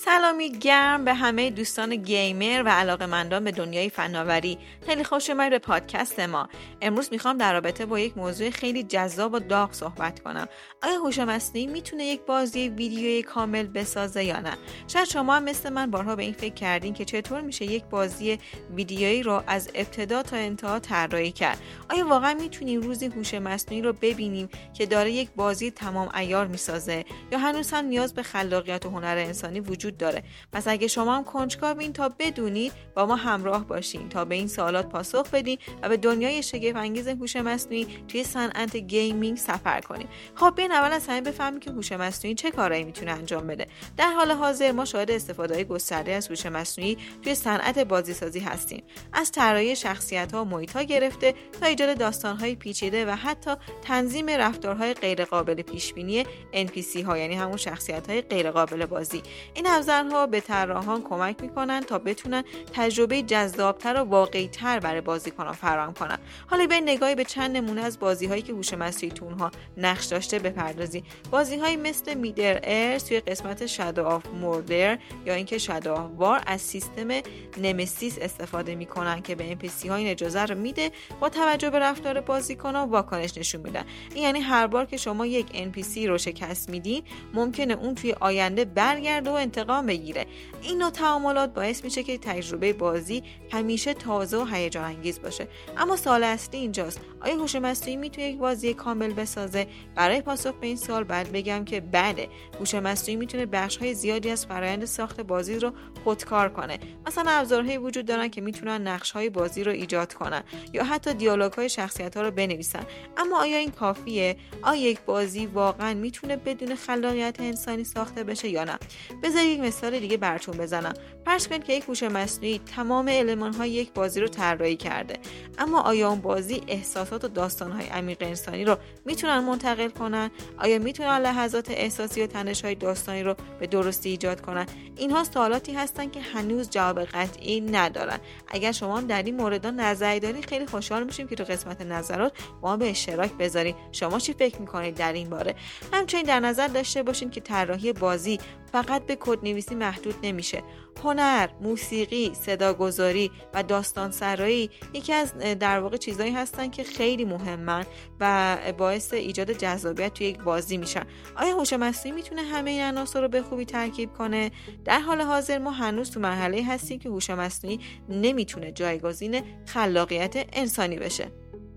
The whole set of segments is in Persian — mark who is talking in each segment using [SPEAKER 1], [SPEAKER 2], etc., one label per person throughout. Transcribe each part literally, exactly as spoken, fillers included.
[SPEAKER 1] سلامی گرم به همه دوستان گیمر و علاقه‌مندان به دنیای فناوری. خیلی خوش اومدید به پادکست ما. امروز میخوام در رابطه با یک موضوع خیلی جذاب و داغ صحبت کنم. آیا هوش مصنوعی میتونه یک بازی ویدیویی کامل بسازه یا نه؟ شاید شما هم مثل من بارها به این فکر کردین که چطور میشه یک بازی ویدیویی رو از ابتدا تا انتها طراحی کرد. آیا واقعا میتونیم روزی هوش مصنوعی رو ببینیم که داره یک بازی تمام عیار میسازه یا هنوز هم نیاز به خلاقیت و هنر انسانی وجود داره؟ پس اگه شما هم کنجکاوین تا بدونید با ما همراه باشین تا به این سوالات پاسخ بدین و به دنیای شگفت انگیز هوش مصنوعی توی صنعت گیمینگ سفر کنیم. خب بیاین اول از همه بفهمیم که هوش مصنوعی چه کارایی میتونه انجام بده. در حال حاضر ما شاهد استفاده گسترده از هوش مصنوعی توی صنعت بازیسازی هستیم. از طراحی شخصیت‌ها و محیط‌ها گرفته تا ایجاد داستان‌های پیچیده و حتی تنظیم رفتارهای غیر قابل پیش‌بینی ان پی سی ها، یعنی همون شخصیت‌های غیر قابل بازی. این ابزارها به طراحان کمک میکنن تا بتونن تجربه جذابتر و واقعی‌تر برای بازیکنان فراهم کنن. حالا به نگاهی به چند نمونه از بازی‌هایی که هوش مصنوعی تو اونها نقش داشته بپردازیم. بازی‌هایی مثل میدل ارث توی قسمت شادو آف موردر یا اینکه شادو آف وار از سیستم نمسیس استفاده میکنن که به ان پی سی ها این اجازه رو میده با توجه به رفتار بازیکنان واکنش نشون بدن. این یعنی هر بار که شما یک ان پی سی رو شکست میدین ممکنه اون توی آینده برگرده و انتقام بگیره. این نوع تعاملات باعث میشه که تجربه بازی همیشه تازه و هیجان انگیز باشه. اما سوال اصلی اینجاست، آیا هوش مصنوعی میتونه یک بازی کامل بسازه؟ برای پاسخ به این سوال باید بگم که بله، هوش مصنوعی میتونه بخش‌های زیادی از فرآیند ساخت بازی رو خودکار کنه. مثلا ابزارهایی وجود دارن که میتونن نقش‌های بازی رو ایجاد کنن یا حتی دیالوگ‌های شخصیت‌ها رو بنویسن. اما آیا این کافیه؟ آیا یک بازی واقعا میتونه بدون خلاقیت انسانی ساخته بشه یا نه؟ بذارید یک مثال دیگه براتون بزنم. فرض کنید که یک هوش مصنوعی تمام المان‌های یک بازی رو طراحی کرده، اما آیا اون بازی احساسات و داستان‌های عمیق انسانی رو میتونن منتقل کنن؟ آیا میتونن لحظات احساسی و تنش‌های داستانی رو به درستی ایجاد کنن؟ اینها سوالاتی هستن که هنوز جواب قطعی ندارن. اگر شما هم در این موردها نظری دارید خیلی خوشحال میشیم که تو قسمت نظرات با ما به اشتراک بذارید. شما چی فکر میکنید در این باره؟ همچنین در نظر داشته باشین که طراحی بازی فقط به کدنویسی محدود نمیشه. هنر، موسیقی، صداگذاری و داستان سرایی یکی از در واقع چیزایی هستن که خیلی مهمن و باعث ایجاد جذابیت توی یک بازی میشن. آیا هوش مصنوعی میتونه همه این عناصر رو به خوبی ترکیب کنه؟ در حال حاضر ما هنوز تو مرحله هستیم که هوش مصنوعی نمیتونه جایگزین خلاقیت انسانی بشه.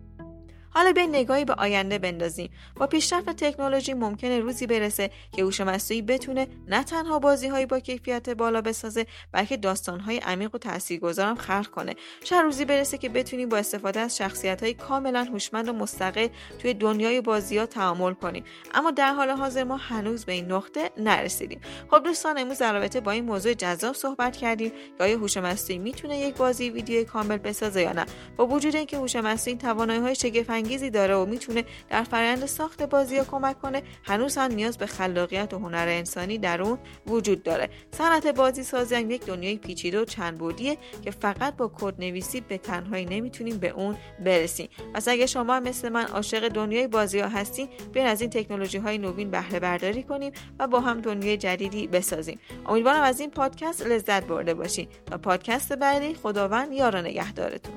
[SPEAKER 1] حالا به نگاهی به آینده بندازیم. با پیشرفت تکنولوژی ممکنه روزی برسه که هوش مصنوعی بتونه نه تنها بازی‌های با کیفیت بالا بسازه، بلکه داستان‌های عمیق و تاثیرگذار هم خلق کنه. شاید روزی برسه که بتونیم با استفاده از شخصیت‌های کاملا هوشمند و مستقل توی دنیای بازی‌ها تعامل کنیم. اما در حال حاضر ما هنوز به این نقطه نرسیدیم. خب دوستان، امروز در رابطه با این موضوع جذاب صحبت کردیم که آیا هوش مصنوعی میتونه یک بازی ویدیویی کامل بسازه یا نه. با وجود اینکه هوش مصنوعی توانایی‌های شگفت انگیزی داره و میتونه در فرآیند ساخت بازی‌ها کمک کنه، هنوز هم نیاز به خلاقیت و هنر انسانی در اون وجود داره. صنعت بازی سازی هم یک دنیای پیچیده و چند بعدیه که فقط با کدنویسی به تنهایی نمیتونیم به اون برسیم. پس اگه شما مثل من عاشق دنیای بازی‌ها هستین، بیاین از این تکنولوژی‌های نوین بهره برداری کنیم و با هم دنیای جدیدی بسازیم. امیدوارم از این پادکست لذت برده باشین. تا پادکست بعدی، خداوند یار و نگهدارتون.